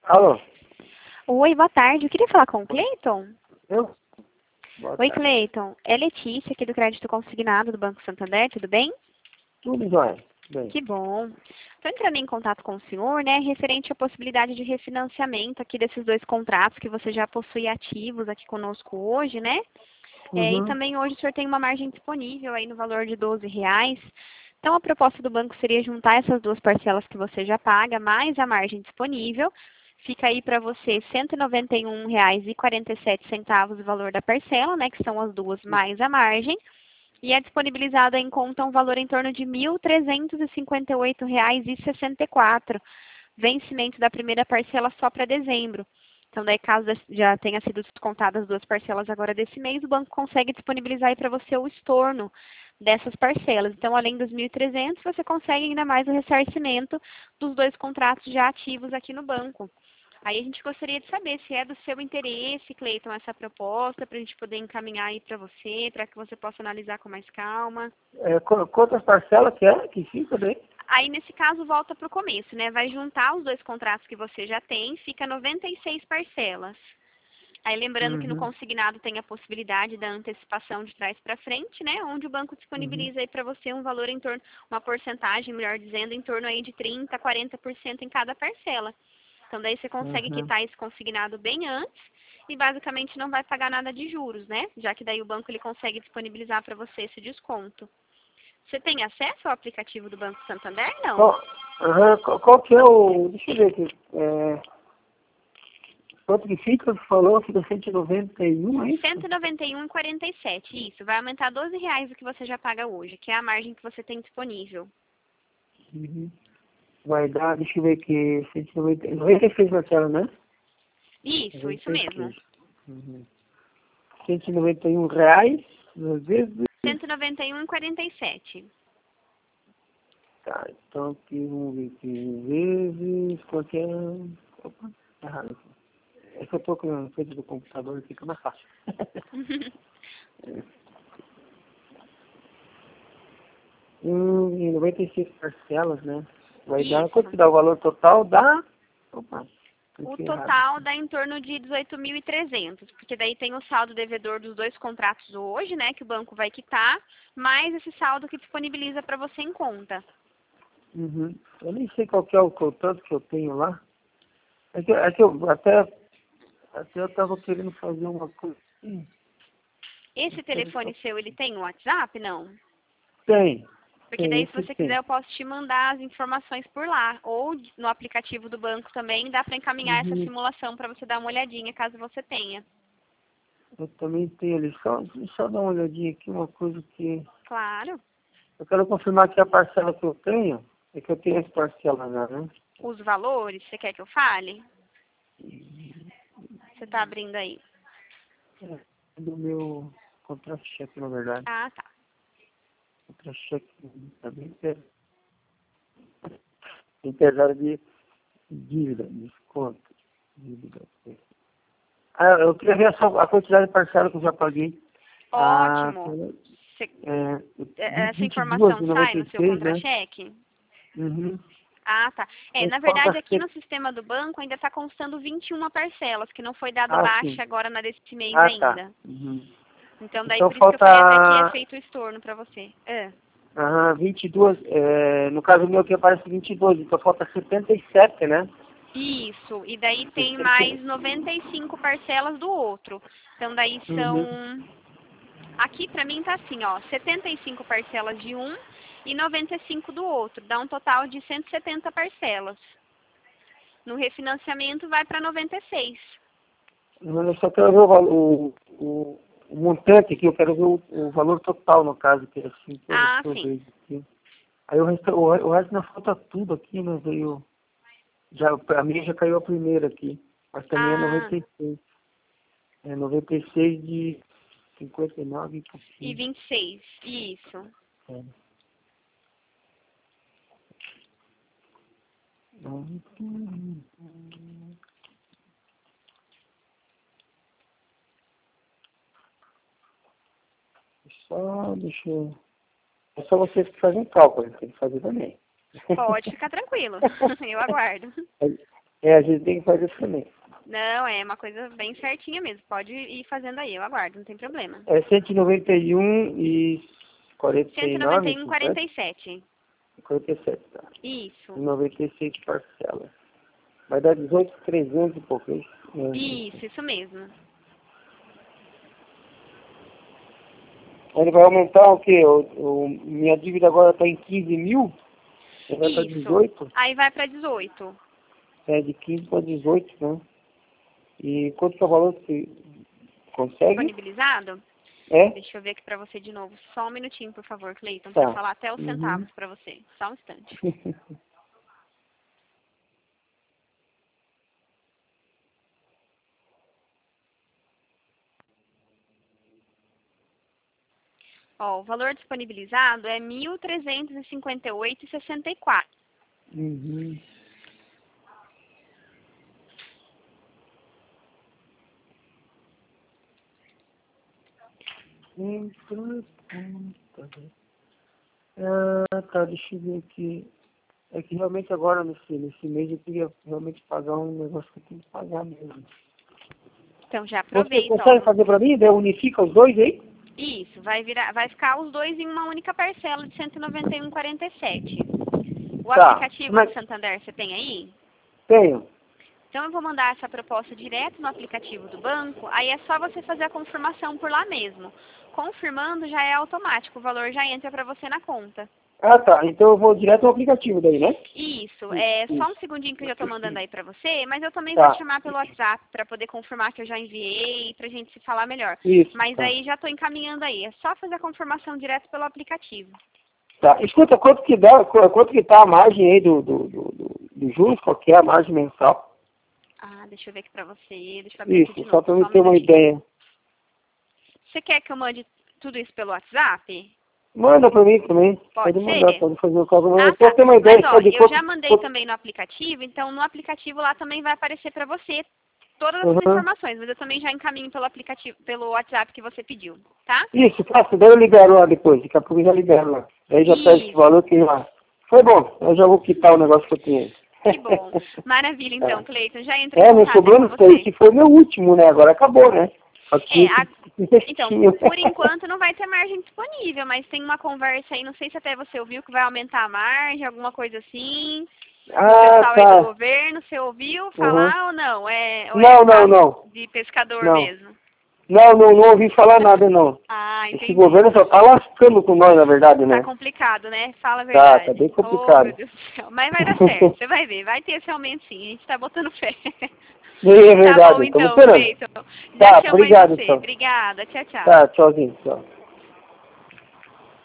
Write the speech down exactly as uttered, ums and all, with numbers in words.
Alô? Oi, boa tarde. Eu queria falar com o Cleiton. Eu? Boa Oi, tarde. Cleiton. É Letícia, aqui do Crédito Consignado do Banco Santander. Tudo bem? Tudo jóia. Bem. Que bom. Estou entrando em contato com o senhor, né, referente à possibilidade de refinanciamento aqui desses dois contratos que você já possui ativos aqui conosco hoje, né? É, e Uhum. também hoje o senhor tem uma margem disponível aí no valor de doze reais. Então, a proposta do banco seria juntar essas duas parcelas que você já paga, mais a margem disponível. Fica aí para você cento e noventa e um reais e quarenta e sete centavos o valor da parcela, né, que são as duas mais a margem. E é disponibilizado em conta um valor em torno de mil trezentos e cinquenta e oito reais e sessenta e quatro centavos. Vencimento da primeira parcela só para dezembro. Então, daí, caso já tenha sido descontadas as duas parcelas agora desse mês, o banco consegue disponibilizar aí para você o estorno dessas parcelas. Então, além dos mil e trezentos, você consegue ainda mais o ressarcimento dos dois contratos já ativos aqui no banco. Aí a gente gostaria de saber se é do seu interesse, Cleiton, essa proposta, para a gente poder encaminhar aí para você, para que você possa analisar com mais calma. É, qu- quantas parcelas que é que fica daí? Aí, nesse caso, volta para o começo, né? Vai juntar os dois contratos que você já tem, fica noventa e seis parcelas. Aí, lembrando que no Uhum. consignado tem a possibilidade da antecipação de trás para frente, né? Onde o banco Uhum. disponibiliza aí para você um valor em torno, uma porcentagem, melhor dizendo, em torno aí de trinta, quarenta por cento em cada parcela. Então, daí você consegue Uhum. quitar esse consignado bem antes e basicamente não vai pagar nada de juros, né? Já que daí o banco ele consegue disponibilizar para você esse desconto. Você tem acesso ao aplicativo do Banco Santander? Não. Qual, uhum. qual, qual que é o... Deixa eu ver aqui. É, quanto que fica? Você falou? Fica cento e noventa e um, é isso? cento e noventa e um vírgula quarenta e sete, isso. Vai aumentar doze reais o que você já paga hoje, que é a margem que você tem disponível. Uhum. Vai dar, deixa eu ver aqui, cento e noventa, noventa e seis parcelas, né? Isso, isso mesmo. noventa e seis. Uhum. cento e noventa e um reais, às vezes. cento e noventa e um vírgula quarenta e sete. Tá, então aqui, vamos ver aqui, vezes, qualquer... Opa, tá errado aqui. É que eu tô com a frente do computador, fica mais fácil. hum, em noventa e seis parcelas, né? Vai dar, quanto que Isso. dá o valor total? Dá... Opa, O cliquei errado. total dá em torno de dezoito mil e trezentos, porque daí tem o saldo devedor dos dois contratos hoje, né, que o banco vai quitar, mais esse saldo que disponibiliza para você em conta. Uhum. Eu nem sei qual que é o que eu- tanto que eu tenho lá. É que, é que eu até, até eu tava querendo fazer uma coisa. Hum, Esse telefone seu, ele tem o WhatsApp, não? Tem, Porque tem, daí, se esse você quiser, tem. eu posso te mandar as informações por lá. Ou no aplicativo do banco também, dá para encaminhar essa Uhum. simulação para você dar uma olhadinha, caso você tenha. Eu também tenho ali. Só, só dar uma olhadinha aqui, uma coisa que... Claro. Eu quero confirmar que a parcela que eu tenho, é que eu tenho as parcelas lá, né? Os valores, você quer que eu fale? Você está abrindo aí. É, do meu contra-cheque, na verdade. Ah, tá. Contra-cheque tá bem pesado. Bem pesado de dívida, desconto. Dívida. Ah, eu queria ver só a quantidade de parcela que eu já paguei. Ah, Ótimo. Você- é, essa vinte e duas informação de sai noventa no e seu seis, né? contra-cheque? Uhum. Ah, tá. É, Mas na falta verdade, aqui ser... no sistema do banco ainda está constando vinte e uma parcelas, que não foi dado Ah, sim. baixa agora na desse mês Ah, tá. ainda. Uhum. Então, daí Então por isso que eu falei até que é falta feito o estorno para você. É. aham, vinte e duas, é, no caso meu aqui aparece vinte e dois, então falta setenta e sete, né? Isso, e daí tem mais setenta. noventa e cinco parcelas do outro. Então daí Uhum. são... Aqui pra mim tá assim, ó, setenta e cinco parcelas de um e noventa e cinco do outro. Dá um total de cento e setenta parcelas. No refinanciamento vai para noventa e seis. Eu só quero ver o, valo- o, o, o montante aqui, eu quero ver o, o valor total, no caso, que é assim que eu, Ah, que eu sim. vejo aqui. Aí o resto, o, re- o resto não falta tudo aqui, né? Veio, já, a minha já caiu a primeira aqui, mas também é Ah, noventa e seis. É noventa e seis de cinquenta e nove e e pouquinho. vinte e seis. Isso. É. Uhum. Só deixa eu... É só vocês que fazem cálculo, tem que fazer também. Pode ficar tranquilo. Eu aguardo. É, a gente tem que fazer isso também. Não, é uma coisa bem certinha mesmo. Pode ir fazendo aí, eu aguardo, não tem problema. É cento e noventa e um e quarenta cento e e nove, noventa e um e quarenta e sete. quarenta e sete, tá. Isso. noventa e seis parcelas. Vai dar dezoito mil e trezentos e pouco, é isso? É. Isso, isso mesmo. Ele vai aumentar o quê? O, o, minha dívida agora está em quinze mil? Ele vai para Isso. dezoito? Aí vai para dezoito. É, de quinze para dezoito, né? E quanto que é o valor que você consegue? Disponibilizado? É? Deixa eu ver aqui para você de novo. Só um minutinho, por favor, Cleiton, Tá. para falar até os Uhum. centavos para você. Só um instante. Ó, o valor disponibilizado é mil trezentos e cinquenta e oito reais e sessenta e quatro centavos. Uhum. Ah, tá, deixa eu ver aqui. É que realmente agora, nesse, nesse mês, eu queria realmente pagar um negócio que eu tenho que pagar mesmo. Então já Você aproveita, consegue ó. fazer pra mim? Daí unifica os dois aí? Isso, vai virar, vai ficar os dois em uma única parcela de cento e noventa e um reais e quarenta e sete centavos. O Tá. aplicativo Mas do Santander você tem aí? tenho. Então eu vou mandar essa proposta direto no aplicativo do banco, aí é só você fazer a confirmação por lá mesmo. Confirmando já é automático, o valor já entra para você na conta. Ah, tá. Então eu vou direto no aplicativo daí, né? Isso, é Isso. só um segundinho que eu já estou mandando aí para você, mas eu também Tá. vou te chamar pelo WhatsApp para poder confirmar que eu já enviei, para a gente se falar melhor. Isso. Mas Tá. aí já estou encaminhando aí, é só fazer a confirmação direto pelo aplicativo. Tá. Escuta, quanto que dá, qu- quanto que tá a margem aí do, do, do, do, do juros? Qual que é a margem mensal? Ah, deixa eu ver aqui para você, deixa eu abrir aqui de Isso, só novo. para Só eu um ter uma minutinho. ideia. Você quer que eu mande tudo isso pelo WhatsApp? Manda pra mim também. Pode Pode mandar, ser? pode fazer o cálculo. Ah, Eu tá. só ter uma ideia Mas, só ó, de eu quanto... já mandei quanto... também no aplicativo, então no aplicativo lá também vai aparecer para você todas as Uhum. informações, mas eu também já encaminho pelo aplicativo, pelo WhatsApp que você pediu, tá? Isso, fácil. Daí eu libero lá depois. Daqui a pouco eu já libero lá. Daí já pega esse Isso. valor que lá. Foi bom. Eu já vou quitar o negócio que eu tinha aí. Que bom. Maravilha, então, É. Cleiton. Já entrei É, em meu contato aí com sobrando foi, você. que foi meu último, né? Agora acabou, né? Aqui, É, a- então, investinho. por enquanto não vai ter margem disponível, mas tem uma conversa aí, não sei se até você ouviu que vai aumentar a margem, alguma coisa assim. O Ah, pessoal aí do tá. governo, você ouviu Uhum. falar ou não? É, ou é Não, não, papo não. de pescador Não. mesmo? Não, não, não ouvi falar nada, não. Ah, Esse entendi. governo só tá lascando com nós, na verdade, Tá né? complicado, né? Fala a Tá, verdade. tá bem Oh, complicado. meu Deus do céu. Mas vai dar certo, você vai ver. Vai ter esse aumento sim, a gente tá botando fé. É Tá verdade, bom, estamos então, esperando. Cleiton. Já Tá, chamo aí obrigado, você. então. Obrigada. Tchau, tchau. Tá, tchauzinho, tchau.